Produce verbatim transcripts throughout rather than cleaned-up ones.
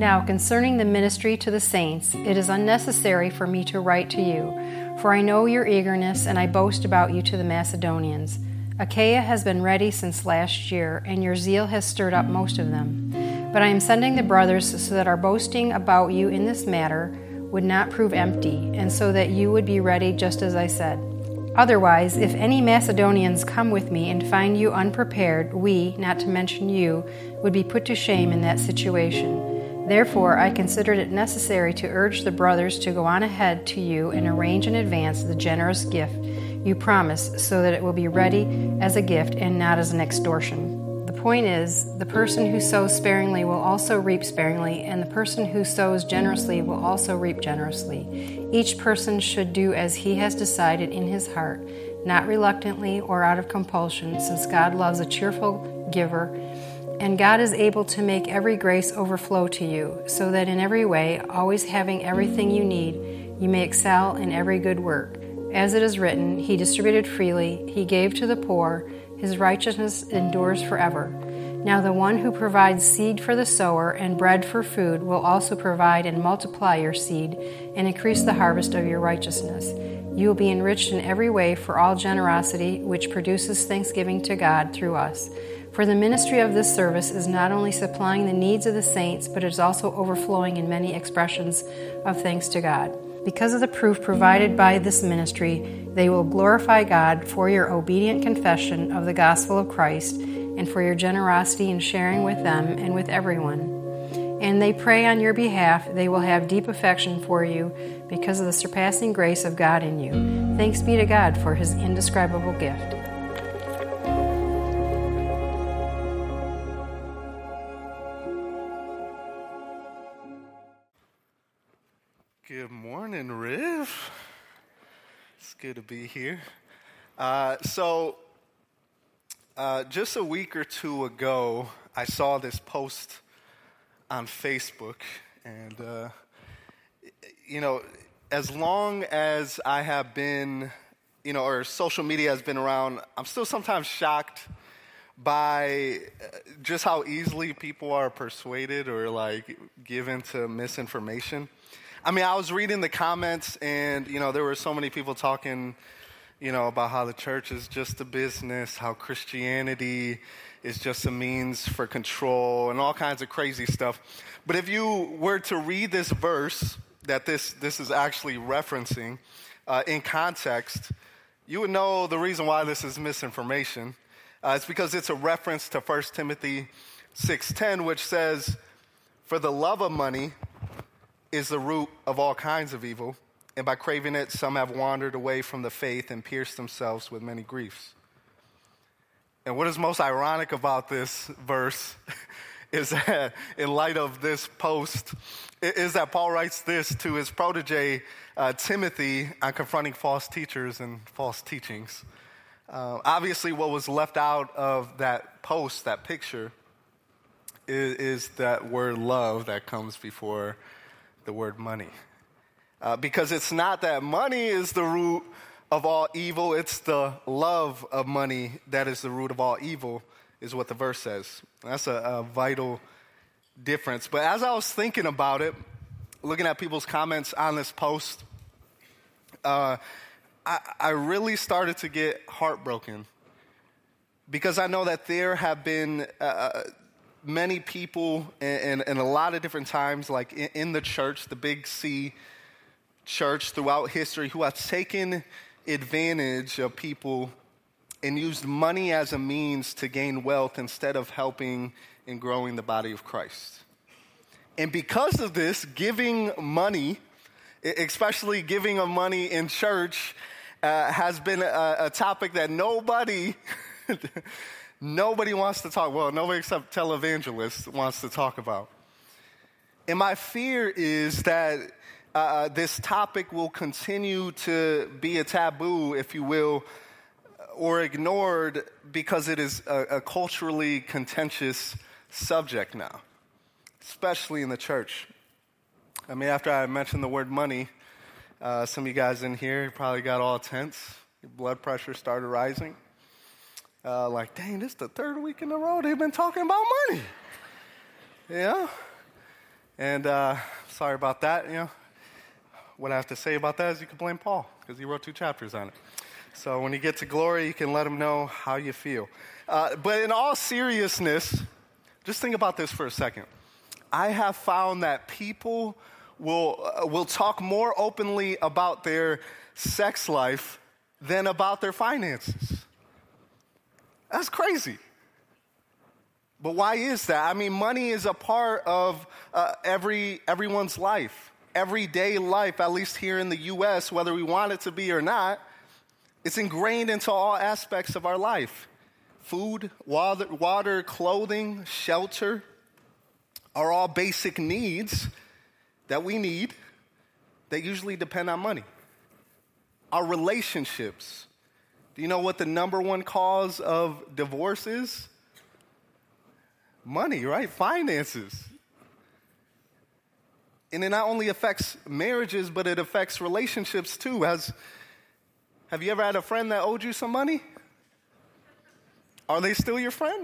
Now, concerning the ministry to the saints, it is unnecessary for me to write to you, for I know your eagerness, and I boast about you to the Macedonians. Achaia has been ready since last year, and your zeal has stirred up most of them. But I am sending the brothers so that our boasting about you in this matter would not prove empty, and so that you would be ready just as I said. Otherwise, if any Macedonians come with me and find you unprepared, we, not to mention you, would be put to shame in that situation. Therefore, I considered it necessary to urge the brothers to go on ahead to you and arrange in advance the generous gift you promise, so that it will be ready as a gift and not as an extortion. The point is, the person who sows sparingly will also reap sparingly, and the person who sows generously will also reap generously. Each person should do as he has decided in his heart, not reluctantly or out of compulsion, since God loves a cheerful giver, and God is able to make every grace overflow to you, so that in every way, always having everything you need, you may excel in every good work. As it is written, He distributed freely, He gave to the poor, His righteousness endures forever. Now the one who provides seed for the sower and bread for food will also provide and multiply your seed and increase the harvest of your righteousness. You will be enriched in every way for all generosity, which produces thanksgiving to God through us. For the ministry of this service is not only supplying the needs of the saints, but is also overflowing in many expressions of thanks to God. Because of the proof provided by this ministry, they will glorify God for your obedient confession of the gospel of Christ and for your generosity in sharing with them and with everyone. And they pray on your behalf they will have deep affection for you because of the surpassing grace of God in you. Thanks be to God for His indescribable gift. Good morning, Riv. It's good to be here. Uh, so, uh, just a week or two ago, I saw this post on Facebook, and, uh, you know, as long as I have been, you know, or social media has been around, I'm still sometimes shocked by just how easily people are persuaded or, like, given to misinformation. I mean, I was reading the comments, and, you know, there were so many people talking, you know, about how the church is just a business, how Christianity is just a means for control, and all kinds of crazy stuff. But if you were to read this verse that this, this is actually referencing uh, in context, you would know the reason why this is misinformation. Uh, it's because it's a reference to First Timothy six ten, which says, "For the love of money is the root of all kinds of evil, and by craving it, some have wandered away from the faith and pierced themselves with many griefs." And what is most ironic about this verse is that, in light of this post, is that Paul writes this to his protege, uh, Timothy, on confronting false teachers and false teachings. Uh, obviously, what was left out of that post, that picture, is, is that word love that comes before the word money. Uh, because it's not that money is the root of all evil, it's the love of money that is the root of all evil, is what the verse says. That's a, a vital difference. But as I was thinking about it, looking at people's comments on this post, uh, I, I really started to get heartbroken. Because I know that there have been Uh, many people in, in a lot of different times, like in, in the church, the Big C church throughout history, who have taken advantage of people and used money as a means to gain wealth instead of helping and growing the body of Christ. And because of this, giving money, especially giving of money in church, uh, has been a, a topic that nobody... Nobody wants to talk, well, nobody except televangelists wants to talk about. And my fear is that uh, this topic will continue to be a taboo, if you will, or ignored because it is a, a culturally contentious subject now, especially in the church. I mean, after I mentioned the word money, uh, some of you guys in here probably got all tense. Your blood pressure started rising. Uh, like, dang, this is the third week in a row they've been talking about money. Yeah? And uh, sorry about that. You know, what I have to say about that is you can blame Paul because he wrote two chapters on it. So when you get to glory, you can let him know how you feel. Uh, but in all seriousness, just think about this for a second. I have found that people will uh, will talk more openly about their sex life than about their finances. That's crazy. But why is that? I mean, money is a part of uh, every everyone's life, everyday life, at least here in the U S, whether we want it to be or not. It's ingrained into all aspects of our life. Food, water, water, clothing, shelter are all basic needs that we need that usually depend on money. Our relationships. Do you know what the number one cause of divorce is? Money, right? Finances. And it not only affects marriages, but it affects relationships too. Has, have you ever had a friend that owed you some money? Are they still your friend?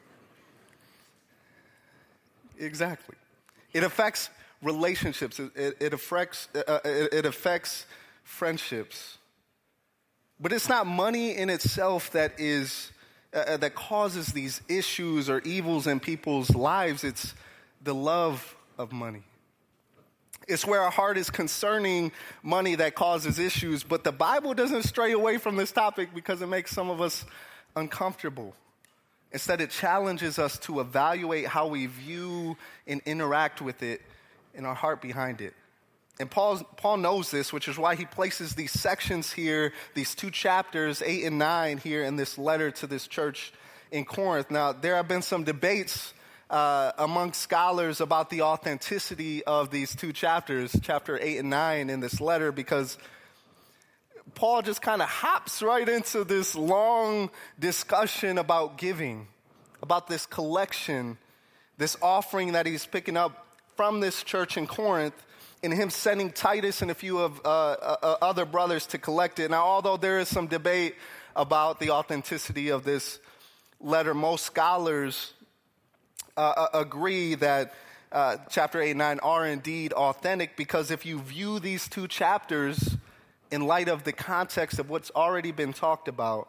Exactly. It affects relationships. It, it, it affects uh, it, it affects friendships. But it's not money in itself that is uh, that causes these issues or evils in people's lives. It's the love of money. It's where our heart is concerning money that causes issues. But the Bible doesn't stray away from this topic because it makes some of us uncomfortable. Instead, it challenges us to evaluate how we view and interact with it and our heart behind it. And Paul's, Paul knows this, which is why he places these sections here, these two chapters, eight and nine, here in this letter to this church in Corinth. Now, there have been some debates uh, among scholars about the authenticity of these two chapters, chapter eight and nine in this letter, because Paul just kind of hops right into this long discussion about giving, about this collection, this offering that he's picking up from this church in Corinth, and him sending Titus and a few of uh, uh, other brothers to collect it. Now, although there is some debate about the authenticity of this letter, most scholars uh, agree that uh, chapter eight and nine are indeed authentic, because if you view these two chapters in light of the context of what's already been talked about,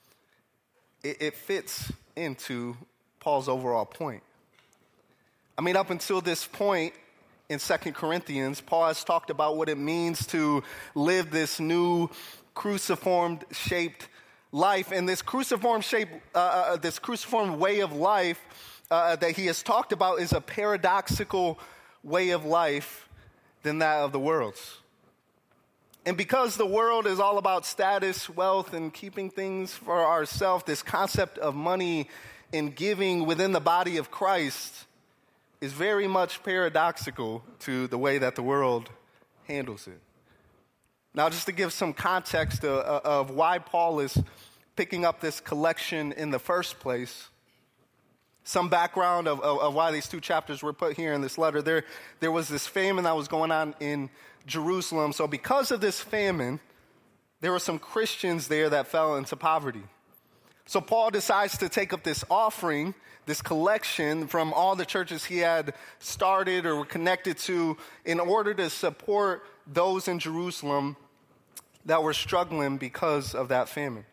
it, it fits into Paul's overall point. I mean, up until this point in Second Corinthians, Paul has talked about what it means to live this new cruciform shaped life. And this cruciform shape, uh, uh, this cruciform way of life uh, that he has talked about is a paradoxical way of life than that of the world's. And because the world is all about status, wealth, and keeping things for ourselves, this concept of money and giving within the body of Christ is very much paradoxical to the way that the world handles it. Now, just to give some context of, of why Paul is picking up this collection in the first place, some background of, of, of why these two chapters were put here in this letter. There, there was this famine that was going on in Jerusalem. So because of this famine, there were some Christians there that fell into poverty. So Paul decides to take up this offering, this collection from all the churches he had started or were connected to, in order to support those in Jerusalem that were struggling because of that famine.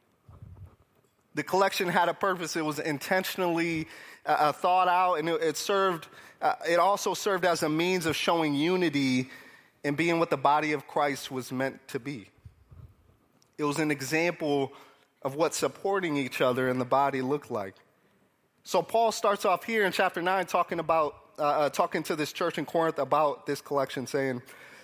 The collection had a purpose. It was intentionally uh, thought out, and it, it served. Uh, it also served as a means of showing unity and being what the body of Christ was meant to be. It was an example of what supporting each other in the body looked like. So Paul starts off here in chapter nine talking about uh, uh, talking to this church in Corinth about this collection, saying,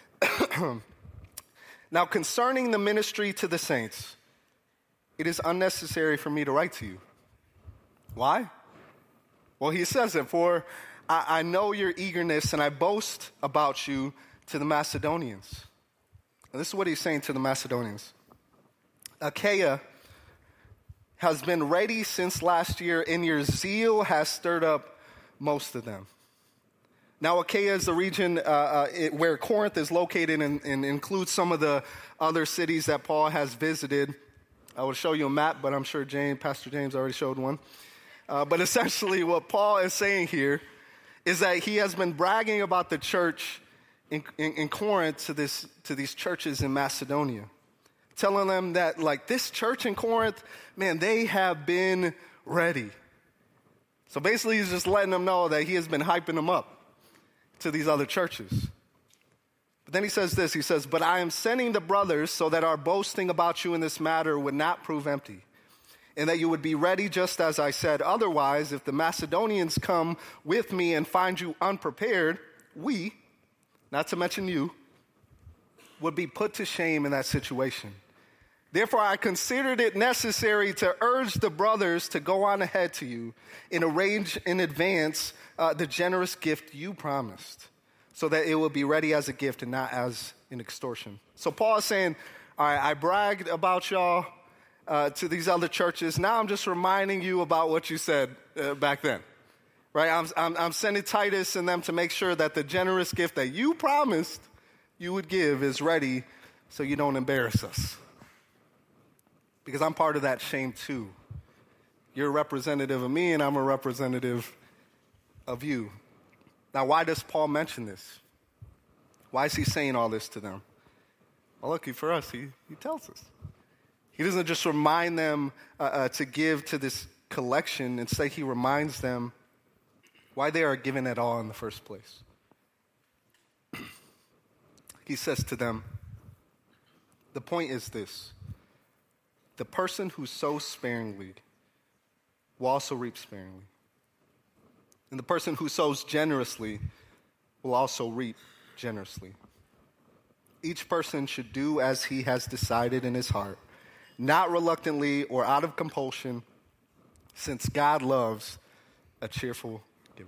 "Now concerning the ministry to the saints, it is unnecessary for me to write to you." Why? Well, he says it, "For I, I know your eagerness, and I boast about you to the Macedonians." And this is what he's saying to the Macedonians. "Achaia has been ready since last year, and your zeal has stirred up most of them." Now, Achaia is the region uh, uh, it, where Corinth is located, and, and includes some of the other cities that Paul has visited. I will show you a map, but I'm sure James, Pastor James already showed one. Uh, but essentially what Paul is saying here is that he has been bragging about the church in, in, in Corinth to this to these churches in Macedonia, telling them that, like, this church in Corinth, man, they have been ready. So basically, he's just letting them know that he has been hyping them up to these other churches. But then he says this, he says, but I am sending the brothers so that our boasting about you in this matter would not prove empty, and that you would be ready just as I said. Otherwise, if the Macedonians come with me and find you unprepared, we, not to mention you, would be put to shame in that situation. Therefore, I considered it necessary to urge the brothers to go on ahead to you and arrange in advance uh, the generous gift you promised, so that it will be ready as a gift and not as an extortion. So Paul is saying, all right, I bragged about y'all uh, to these other churches. Now I'm just reminding you about what you said uh, back then, right? I'm, I'm, I'm sending Titus and them to make sure that the generous gift that you promised you would give is ready, so you don't embarrass us. Because I'm part of that shame too. You're a representative of me, and I'm a representative of you. Now, why does Paul mention this? Why is he saying all this to them? Well, lucky for us, he, he tells us. He doesn't just remind them uh, uh, to give to this collection. Instead, he reminds them why they are given at all in the first place. He says to them, the point is this: the person who sows sparingly will also reap sparingly. And the person who sows generously will also reap generously. Each person should do as he has decided in his heart, not reluctantly or out of compulsion, since God loves a cheerful giver.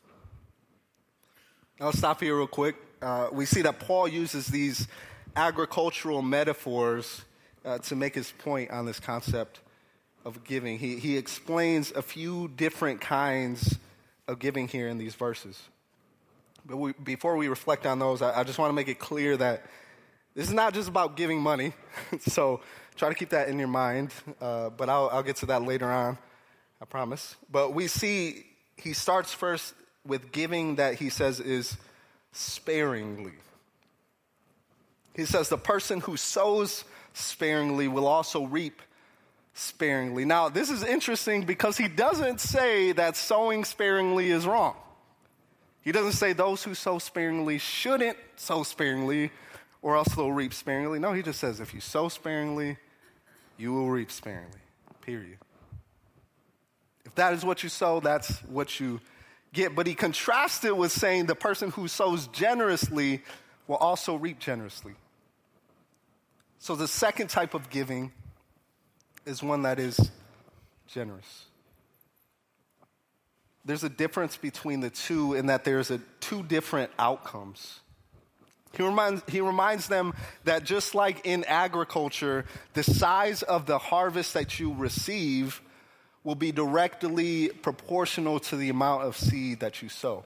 Now let's stop here real quick. Uh, we see that Paul uses these agricultural metaphors uh, to make his point on this concept of giving. He, he explains a few different kinds of giving here in these verses. But we, before we reflect on those, I, I just want to make it clear that this is not just about giving money. So try to keep that in your mind. Uh, but I'll, I'll get to that later on, I promise. But we see he starts first with giving that he says is sparingly. He says the person who sows sparingly will also reap sparingly. Now, this is interesting because he doesn't say that sowing sparingly is wrong. He doesn't say those who sow sparingly shouldn't sow sparingly or else they'll reap sparingly. No, he just says if you sow sparingly, you will reap sparingly, period. If that is what you sow, that's what you get. But he contrasts it with saying the person who sows generously will also reap generously. So the second type of giving is one that is generous. There's a difference between the two in that there's a two different outcomes. He reminds, he reminds them that just like in agriculture, the size of the harvest that you receive will be directly proportional to the amount of seed that you sow.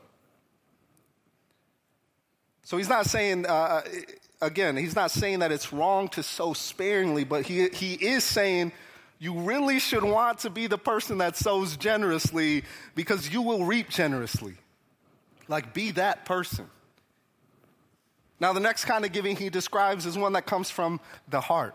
So he's not saying, uh, again, he's not saying that it's wrong to sow sparingly, but he, he is saying you really should want to be the person that sows generously because you will reap generously. Like, be that person. Now, the next kind of giving he describes is one that comes from the heart.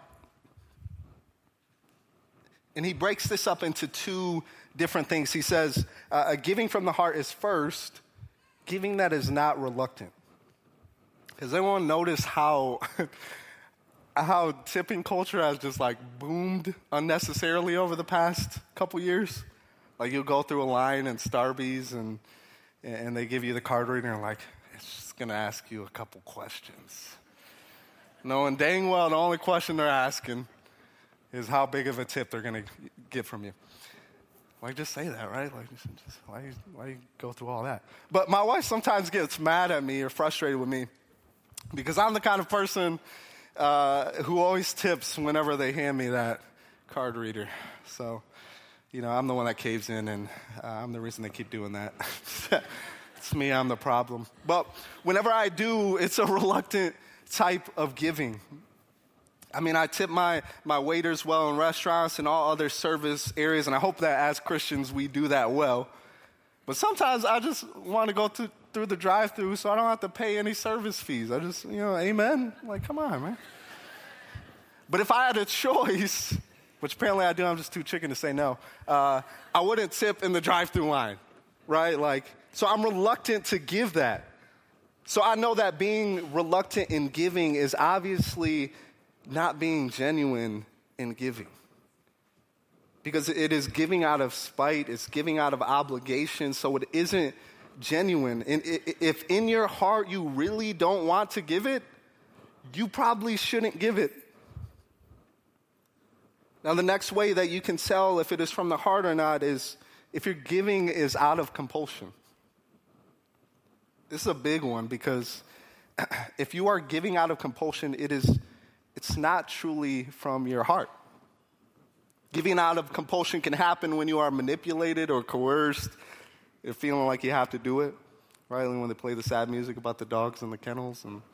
And he breaks this up into two different things. He says, uh, giving from the heart is first, giving that is not reluctant. Has anyone noticed how how tipping culture has just like boomed unnecessarily over the past couple years? Like you'll go through a line in Starbucks and and they give you the card reader and like, it's just going to ask you a couple questions. Knowing dang well the only question they're asking is how big of a tip they're going to get from you. Why just say that, right? Like, just, just, why, why you go through all that? But my wife sometimes gets mad at me or frustrated with me because I'm the kind of person uh, who always tips whenever they hand me that card reader. So, you know, I'm the one that caves in, and uh, I'm the reason they keep doing that. It's me, I'm the problem. But whenever I do, it's a reluctant type of giving. I mean, I tip my, my waiters well in restaurants and all other service areas, and I hope that as Christians we do that well. But sometimes I just want to go through, through the drive-thru so I don't have to pay any service fees. I just, you know, amen? Like, come on, man. But if I had a choice, which apparently I do, I'm just too chicken to say no, uh, I wouldn't tip in the drive-thru line, right? Like, so I'm reluctant to give that. So I know that being reluctant in giving is obviously not being genuine in giving. Because it is giving out of spite, it's giving out of obligation, so it isn't genuine. And if in your heart you really don't want to give it, you probably shouldn't give it. Now, the next way that you can tell if it is from the heart or not is if your giving is out of compulsion. This is a big one because if you are giving out of compulsion, it is, it's not truly from your heart. Giving out of compulsion can happen when you are manipulated or coerced. You're feeling like you have to do it, right? When they play the sad music about the dogs in the kennels. And,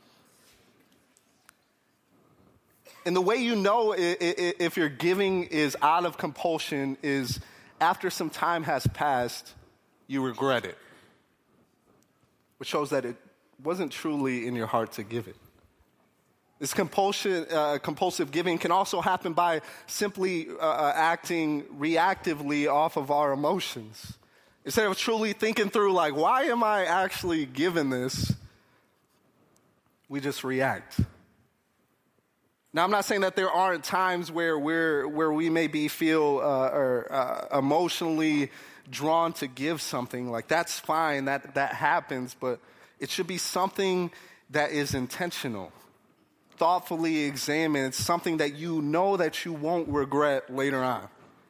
and the way you know if your giving is out of compulsion is after some time has passed, you regret it. Which shows that it wasn't truly in your heart to give it. This compulsion, uh, compulsive giving can also happen by simply uh, acting reactively off of our emotions. Instead of truly thinking through, like, why am I actually giving this? We just react. Now, I'm not saying that there aren't times where we're where we maybe feel uh, or uh, emotionally drawn to give something. Like, that's fine, that that happens, but it should be something that is intentional. Thoughtfully examine. It's something that you know that you won't regret later on.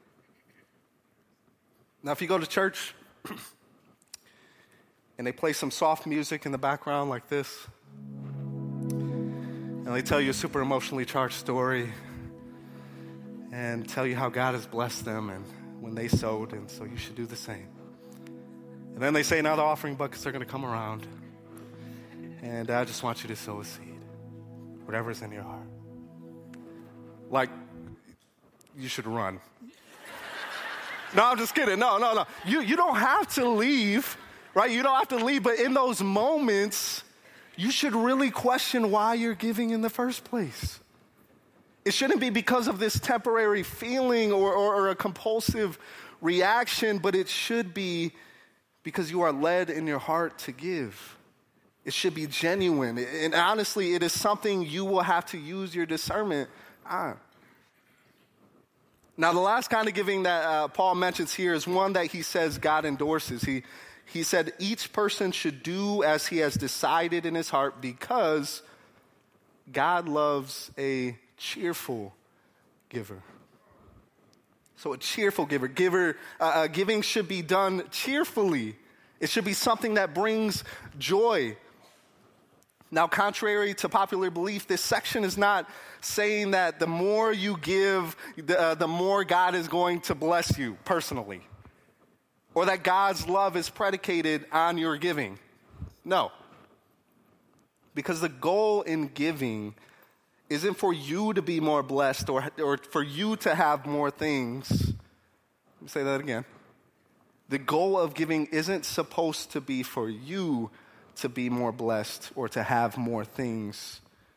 Now, if you go to church and they play some soft music in the background like this, and they tell you a super emotionally charged story and tell you how God has blessed them and when they sowed, and so you should do the same. And then they say, now the offering buckets are going to come around, and I just want you to sow a seed. Whatever's in your heart. Like, you should run. No, I'm just kidding. No, no, no. You, you don't have to leave, right? You don't have to leave, but in those moments, you should really question why you're giving in the first place. It shouldn't be because of this temporary feeling or, or, or a compulsive reaction, but it should be because you are led in your heart to give. It should be genuine. And honestly, it is something you will have to use your discernment on. Now, the last kind of giving that uh, Paul mentions here is one that he says God endorses. He, he said each person should do as he has decided in his heart because God loves a cheerful giver. So a cheerful giver. Giver uh, uh, giving should be done cheerfully. It should be something that brings joy. Now, contrary to popular belief, this section is not saying that the more you give, the, uh, the more God is going to bless you personally, or that God's love is predicated on your giving. No. Because the goal in giving isn't for you to be more blessed or, or for you to have more things. Let me say that again. The goal of giving isn't supposed to be for you to be more blessed or to have more things.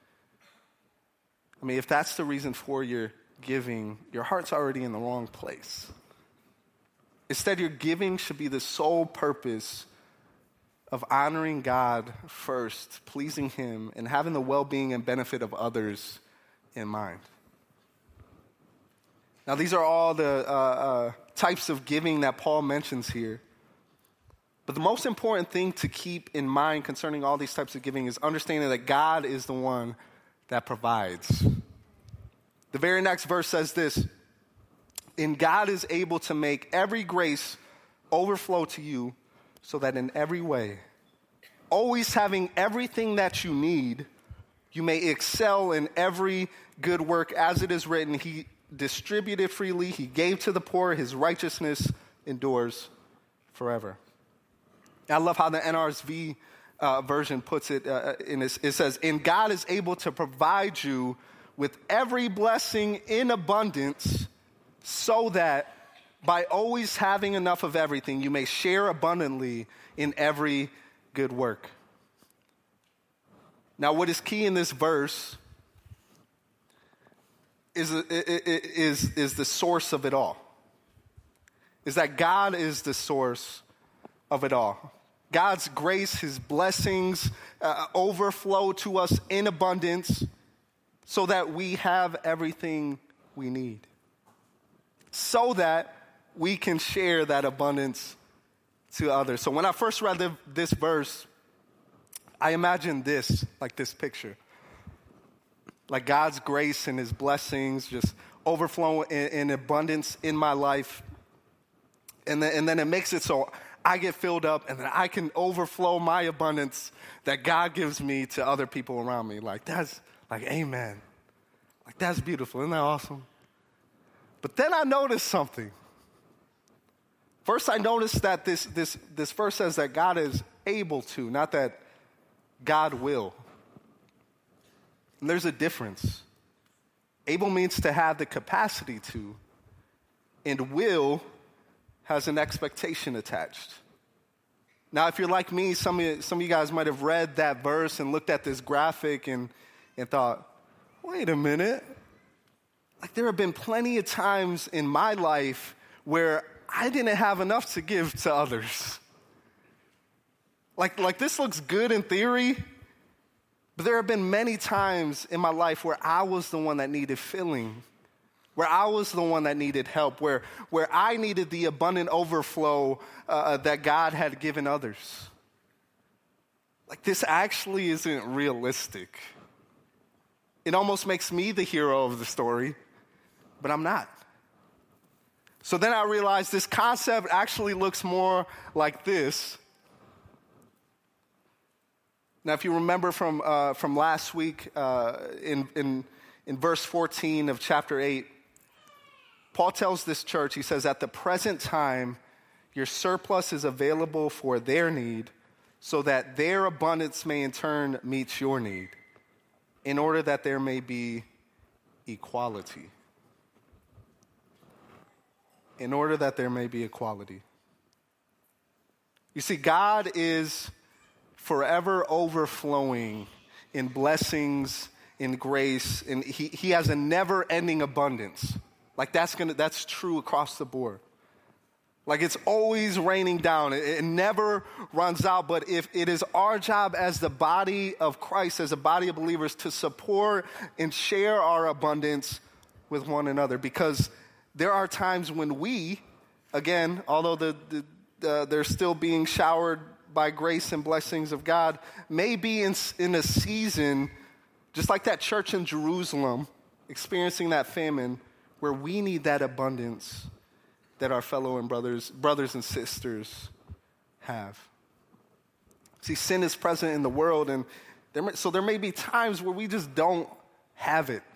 I mean, if that's the reason for your giving, your heart's already in the wrong place. Instead, your giving should be the sole purpose of honoring God first, pleasing Him, and having the well-being and benefit of others in mind. Now, these are all the uh, uh, types of giving that Paul mentions here. But the most important thing to keep in mind concerning all these types of giving is understanding that God is the one that provides. The very next verse says this, and God is able to make every grace overflow to you so that in every way, always having everything that you need, you may excel in every good work. As it is written, He distributed freely, He gave to the poor, His righteousness endures forever. I love how the N R S V uh, version puts it. Uh, in this, it says, and God is able to provide you with every blessing in abundance so that by always having enough of everything, you may share abundantly in every good work. Now, what is key in this verse is, is, is the source of it all. Is that God is the source of it all. God's grace, his blessings uh, overflow to us in abundance so that we have everything we need. So that we can share that abundance to others. So when I first read the, this verse, I imagined this, like this picture. Like God's grace and his blessings just overflow in, in abundance in my life. And then, and then it makes it so I get filled up and then I can overflow my abundance that God gives me to other people around me. Like that's, like amen. Like that's beautiful. Isn't that awesome? But then I noticed something. First, I noticed that this, this, this verse says that God is able to, not that God will. And there's a difference. Able means to have the capacity to, and will has an expectation attached. Now, if you're like me, some of you, some of you guys might have read that verse and looked at this graphic and, and thought, wait a minute. Like there have been plenty of times in my life where I didn't have enough to give to others. Like, like this looks good in theory, but there have been many times in my life where I was the one that needed filling, where I was the one that needed help, where, where I needed the abundant overflow uh, that God had given others. Like this actually isn't realistic. It almost makes me the hero of the story, but I'm not. So then I realized this concept actually looks more like this. Now, if you remember from uh, from last week, uh, in, in, in verse fourteen of chapter eight, Paul tells this church, he says, at the present time, your surplus is available for their need, so that their abundance may in turn meet your need, in order that there may be equality. In order that there may be equality. You see, God is forever overflowing in blessings, in grace, and he, he has a never-ending abundance. Like that's gonna that's true across the board. Like it's always raining down. It, it never runs out. But if it is our job as the body of Christ, as a body of believers, to support and share our abundance with one another, because there are times when we, again, although the, the, the, they're still being showered by grace and blessings of God, may be in, in a season, just like that church in Jerusalem, experiencing that famine, where we need that abundance that our fellow and brothers, brothers and sisters have. See, sin is present in the world, and there may, so there may be times where we just don't have it,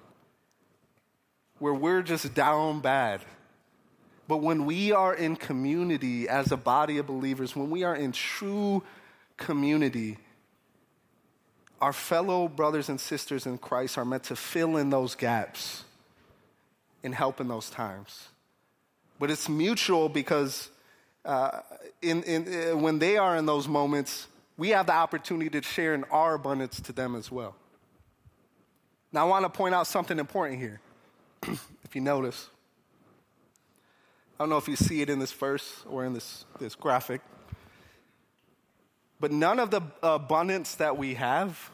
where we're just down bad. But when we are in community as a body of believers, when we are in true community, our fellow brothers and sisters in Christ are meant to fill in those gaps and help in those times. But it's mutual because uh, in, in, uh, when they are in those moments, we have the opportunity to share in our abundance to them as well. Now, I want to point out something important here. If you notice, I don't know if you see it in this verse or in this, this graphic, but none of the abundance that we have,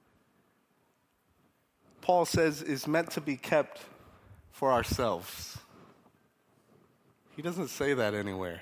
Paul says, is meant to be kept for ourselves. He doesn't say that anywhere.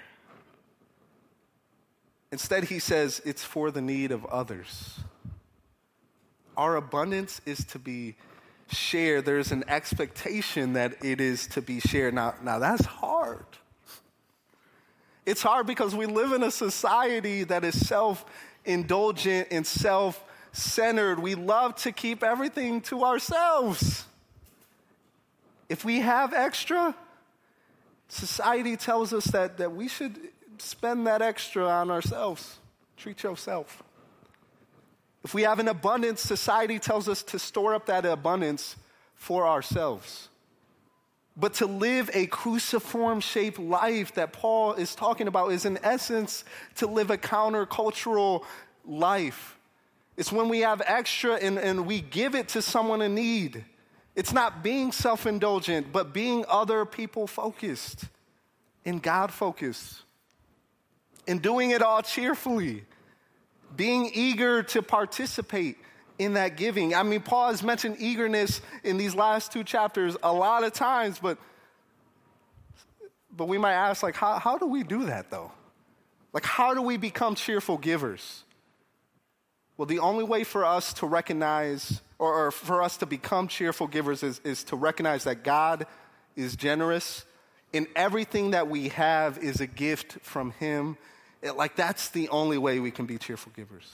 Instead, he says it's for the need of others. Our abundance is to be shared. There's an expectation that it is to be shared. Now, now that's hard. It's hard because we live in a society that is self-indulgent and self-centered. We love to keep everything to ourselves. If we have extra, society tells us that, that we should spend that extra on ourselves. Treat yourself. If we have an abundance, society tells us to store up that abundance for ourselves. But to live a cruciform-shaped life that Paul is talking about is, in essence, to live a countercultural life. It's when we have extra and, and we give it to someone in need. It's not being self-indulgent, but being other people-focused and God-focused. And doing it all cheerfully. Being eager to participate in that giving. I mean, Paul has mentioned eagerness in these last two chapters a lot of times, but but we might ask, like, how, how do we do that, though? Like, how do we become cheerful givers? Well, the only way for us to recognize, or, or for us to become cheerful givers is, is to recognize that God is generous, and everything that we have is a gift from him. It, like, that's the only way we can be cheerful givers.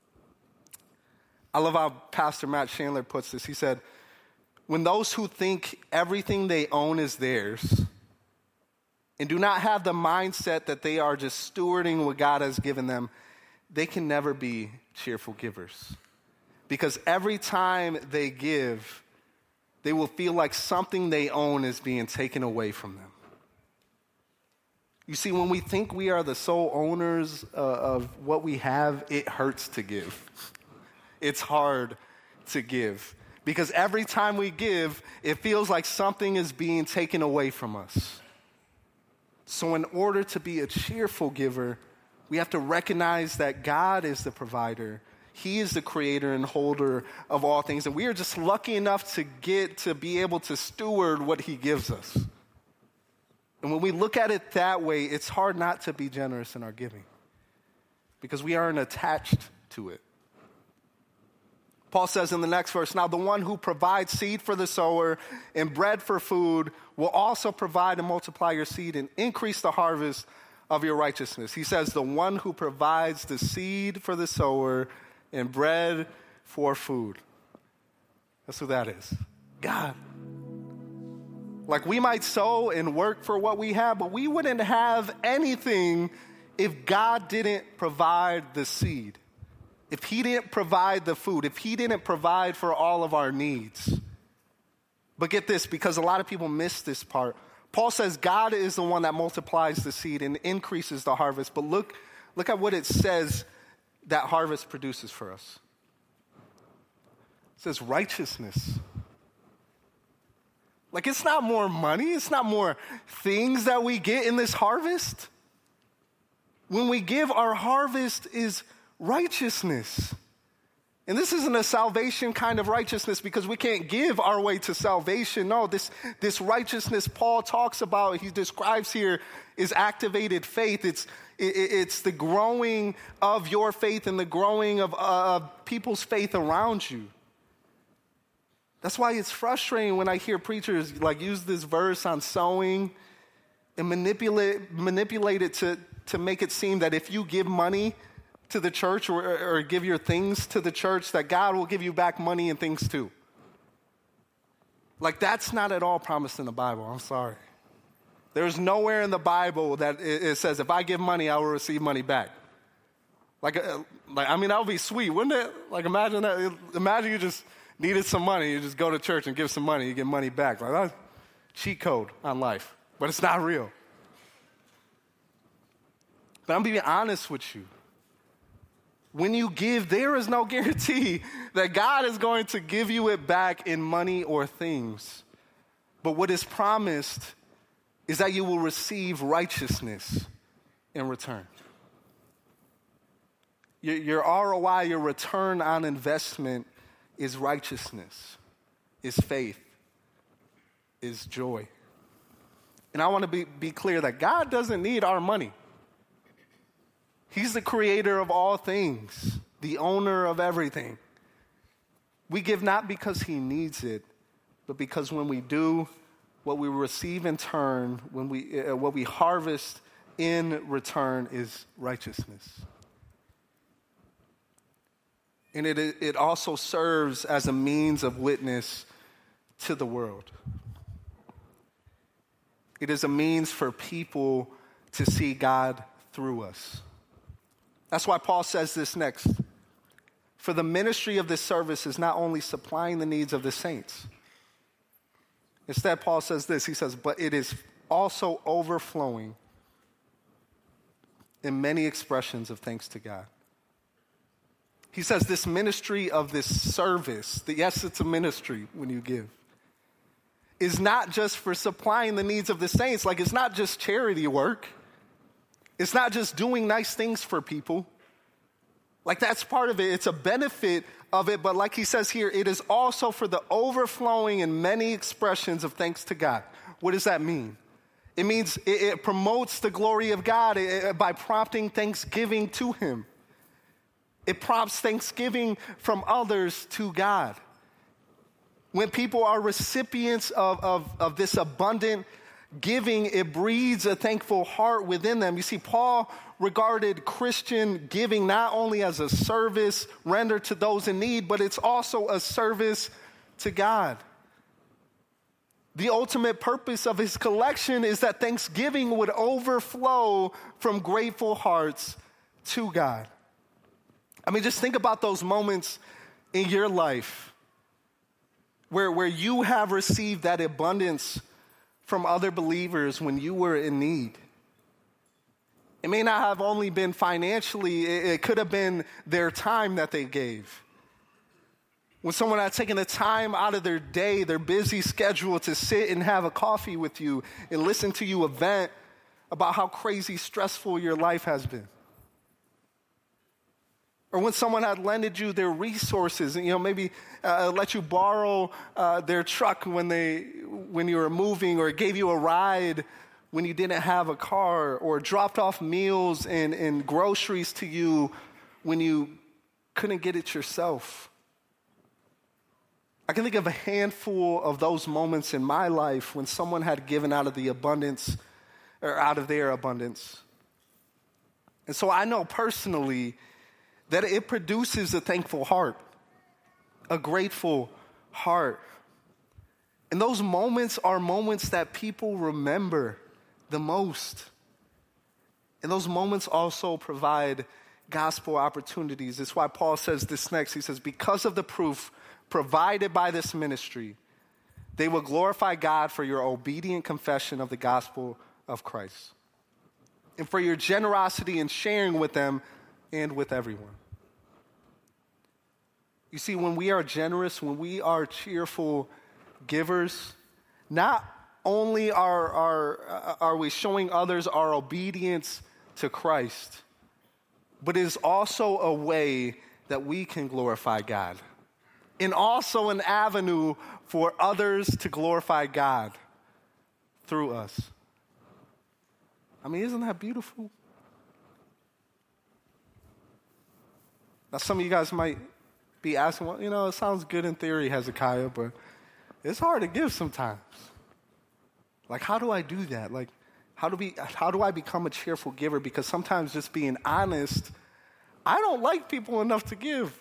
I love how Pastor Matt Chandler puts this. He said, when those who think everything they own is theirs and do not have the mindset that they are just stewarding what God has given them, they can never be cheerful givers. Because every time they give, they will feel like something they own is being taken away from them. You see, when we think we are the sole owners uh, of what we have, it hurts to give. It's hard to give. Because every time we give, it feels like something is being taken away from us. So in order to be a cheerful giver, we have to recognize that God is the provider. He is the creator and holder of all things. And we are just lucky enough to get to be able to steward what he gives us. And when we look at it that way, it's hard not to be generous in our giving. Because we aren't attached to it. Paul says in the next verse, now the one who provides seed for the sower and bread for food will also provide and multiply your seed and increase the harvest of your righteousness. He says the one who provides the seed for the sower and bread for food. That's who that is. God. Like, we might sow and work for what we have, but we wouldn't have anything if God didn't provide the seed. If he didn't provide the food, if he didn't provide for all of our needs. But get this, because a lot of people miss this part. Paul says God is the one that multiplies the seed and increases the harvest. But look, look at what it says that harvest produces for us. It says righteousness. Like, it's not more money. It's not more things that we get in this harvest. When we give, our harvest is righteousness. And this isn't a salvation kind of righteousness because we can't give our way to salvation. No, this, this righteousness Paul talks about, he describes here, is activated faith. It's, it, it's the growing of your faith and the growing of uh, people's faith around you. That's why it's frustrating when I hear preachers like use this verse on sowing and manipulate, manipulate it to, to make it seem that if you give money to the church or, or give your things to the church, that God will give you back money and things too. Like, that's not at all promised in the Bible. I'm sorry. There's nowhere in the Bible that it, it says, if I give money, I will receive money back. Like, uh, like I mean, that would be sweet, wouldn't it? Like, imagine that. Imagine you just needed some money. You just go to church and give some money. You get money back. Like, that's cheat code on life. But it's not real. But I'm being honest with you. When you give, there is no guarantee that God is going to give you it back in money or things. But what is promised is that you will receive righteousness in return. Your, your R O I, your return on investment, is righteousness, is faith, is joy. And I want to be, be clear that God doesn't need our money. He's the creator of all things, the owner of everything. We give not because he needs it, but because when we do, what we receive in turn, when we uh, what we harvest in return is righteousness. And it it also serves as a means of witness to the world. It is a means for people to see God through us. That's why Paul says this next. For the ministry of this service is not only supplying the needs of the saints. Instead, Paul says this. He says, but it is also overflowing in many expressions of thanks to God. He says this ministry of this service, that yes, it's a ministry when you give, is not just for supplying the needs of the saints. Like, it's not just charity work. It's not just doing nice things for people. Like, that's part of it. It's a benefit of it. But like he says here, it is also for the overflowing in many expressions of thanks to God. What does that mean? It means it, it promotes the glory of God it, by prompting thanksgiving to him. It prompts thanksgiving from others to God. When people are recipients of, of, of this abundant giving, it breeds a thankful heart within them. You see, Paul regarded Christian giving not only as a service rendered to those in need, but it's also a service to God. The ultimate purpose of his collection is that thanksgiving would overflow from grateful hearts to God. I mean, just think about those moments in your life where, where you have received that abundance from other believers when you were in need. It may not have only been financially, it, it could have been their time that they gave. When someone had taken the time out of their day, their busy schedule, to sit and have a coffee with you and listen to you vent about how crazy stressful your life has been. Or when someone had lended you their resources and, you know, maybe uh, let you borrow uh, their truck when they when you were moving, or gave you a ride when you didn't have a car, or dropped off meals and, and groceries to you when you couldn't get it yourself. I can think of a handful of those moments in my life when someone had given out of the abundance, or out of their abundance. And so I know personally that it produces a thankful heart, a grateful heart. And those moments are moments that people remember the most. And those moments also provide gospel opportunities. That's why Paul says this next. He says, because of the proof provided by this ministry, they will glorify God for your obedient confession of the gospel of Christ, and for your generosity in sharing with them and with everyone. You see, when we are generous, when we are cheerful givers, not only are, are, are we showing others our obedience to Christ, but it is also a way that we can glorify God, and also an avenue for others to glorify God through us. I mean, isn't that beautiful? Now, some of you guys might be asking, well, you know, it sounds good in theory, Hezekiah, but it's hard to give sometimes. Like, how do I do that? Like, how do we, how do I become a cheerful giver? Because sometimes, just being honest, I don't like people enough to give.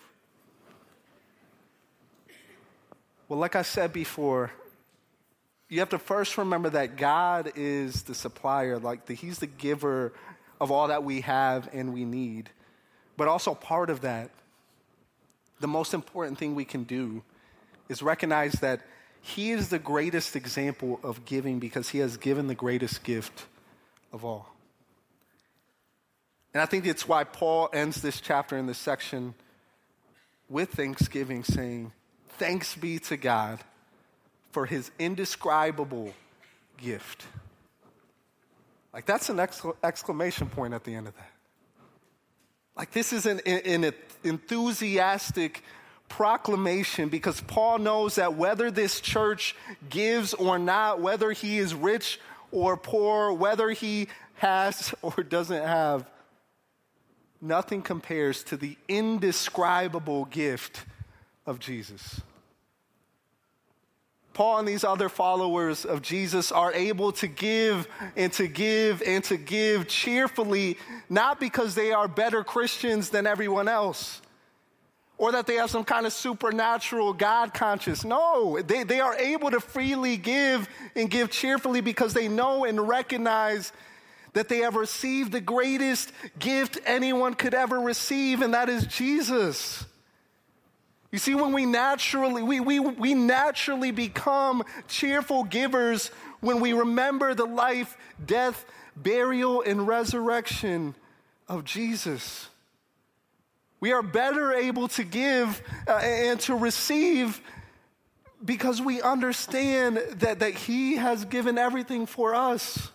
Well, like I said before, you have to first remember that God is the supplier, like the, he's the giver of all that we have and we need. But also part of that, the most important thing we can do is recognize that he is the greatest example of giving because he has given the greatest gift of all. And I think it's why Paul ends this chapter in this section with thanksgiving, saying, thanks be to God for his indescribable gift. Like, that's an exclamation point at the end of that. Like, this is an, an enthusiastic proclamation, because Paul knows that whether this church gives or not, whether he is rich or poor, whether he has or doesn't have, nothing compares to the indescribable gift of Jesus. Paul and these other followers of Jesus are able to give and to give and to give cheerfully, not because they are better Christians than everyone else, or that they have some kind of supernatural God conscious. No, they, they are able to freely give and give cheerfully because they know and recognize that they have received the greatest gift anyone could ever receive, and that is Jesus. You see, when we naturally, we, we, we naturally become cheerful givers when we remember the life, death, burial, and resurrection of Jesus. We are better able to give uh, and to receive because we understand that, that He has given everything for us.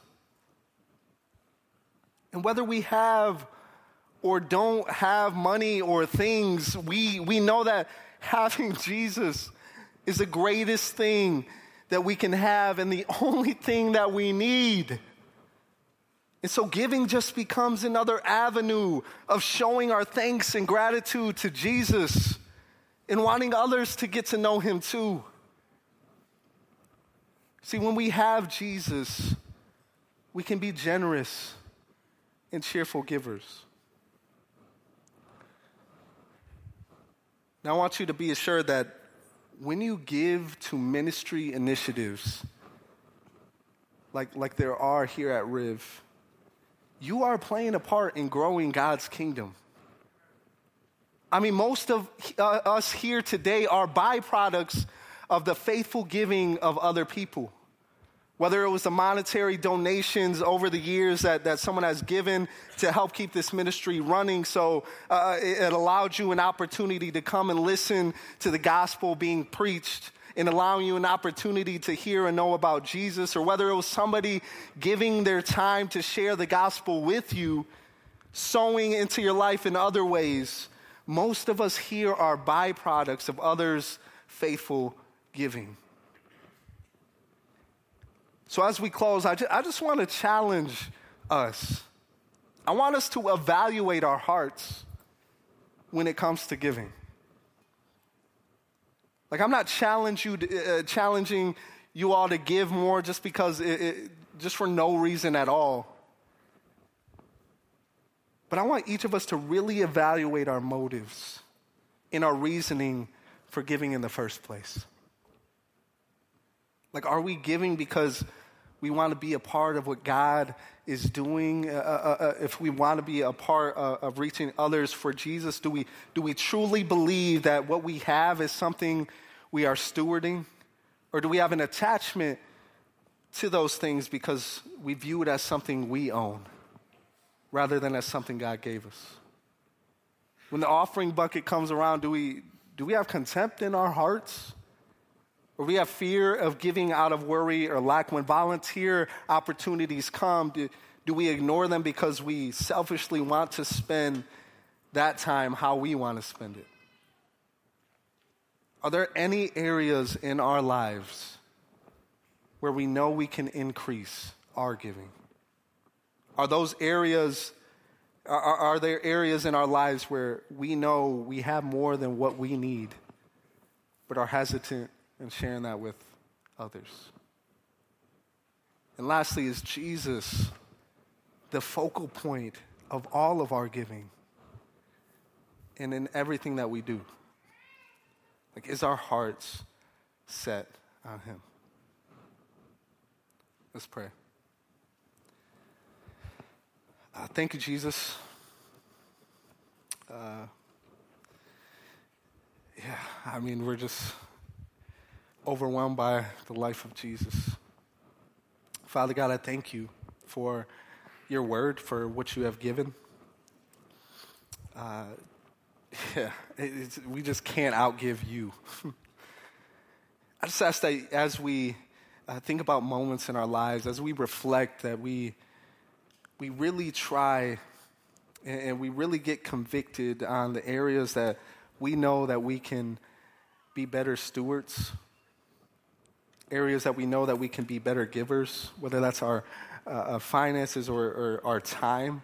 And whether we have or don't have money or things, we, we know that having Jesus is the greatest thing that we can have and the only thing that we need. And so giving just becomes another avenue of showing our thanks and gratitude to Jesus and wanting others to get to know Him too. See, when we have Jesus, we can be generous and cheerful givers. Now, I want you to be assured that when you give to ministry initiatives, like, like there are here at Riv, you are playing a part in growing God's kingdom. I mean, most of uh, us here today are byproducts of the faithful giving of other people. Whether it was the monetary donations over the years that, that someone has given to help keep this ministry running, so uh, it, it allowed you an opportunity to come and listen to the gospel being preached and allowing you an opportunity to hear and know about Jesus, or whether it was somebody giving their time to share the gospel with you, sowing into your life in other ways. Most of us here are byproducts of others' faithful giving. So as we close, I just, I just want to challenge us. I want us to evaluate our hearts when it comes to giving. Like, I'm not challenge you to, uh, challenging you all to give more just because, it, it, just for no reason at all. But I want each of us to really evaluate our motives and our reasoning for giving in the first place. Like, are we giving because we want to be a part of what God is doing? Uh, uh, uh, if we want to be a part uh, of reaching others for Jesus, do we do we truly believe that what we have is something we are stewarding? Or do we have an attachment to those things because we view it as something we own rather than as something God gave us? When the offering bucket comes around, do we do we have contempt in our hearts? Or we have fear of giving out of worry or lack? When volunteer opportunities come, do, do we ignore them because we selfishly want to spend that time how we want to spend it? Are there any areas in our lives where we know we can increase our giving? Are those areas, are, are there areas in our lives where we know we have more than what we need, but are hesitant and sharing that with others? And lastly, is Jesus the focal point of all of our giving and in everything that we do? Like, is our hearts set on Him? Let's pray. Uh, thank you, Jesus. Uh, yeah, I mean, we're just overwhelmed by the life of Jesus. Father God, I thank you for your word, for what you have given. Uh, yeah, it's, we just can't outgive you. I just ask that as we uh, think about moments in our lives, as we reflect, that we we really try and, and we really get convicted on the areas that we know that we can be better stewards, areas that we know that we can be better givers, whether that's our uh, finances or, or our time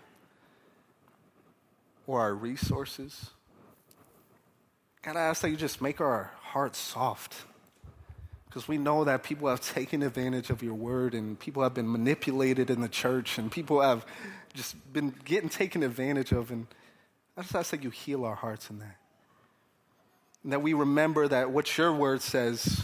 or our resources. God, I ask that you just make our hearts soft, because we know that people have taken advantage of your word, and people have been manipulated in the church, and people have just been getting taken advantage of. And I just ask that you heal our hearts in that. And that we remember that what your word says,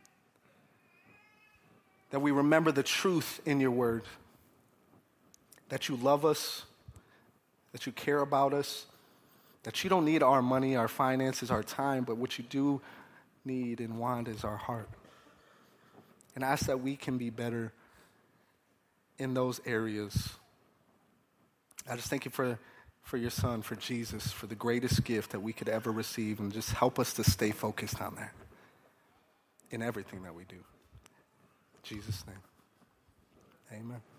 that we remember the truth in your word, that you love us, that you care about us, That you don't need our money, our finances, our time, but what you do need and want is our heart. And I ask that we can be better in those areas. I just thank you for, for your son, for Jesus, for the greatest gift that we could ever receive, and just help us to stay focused on that in everything that we do. In Jesus' name, amen.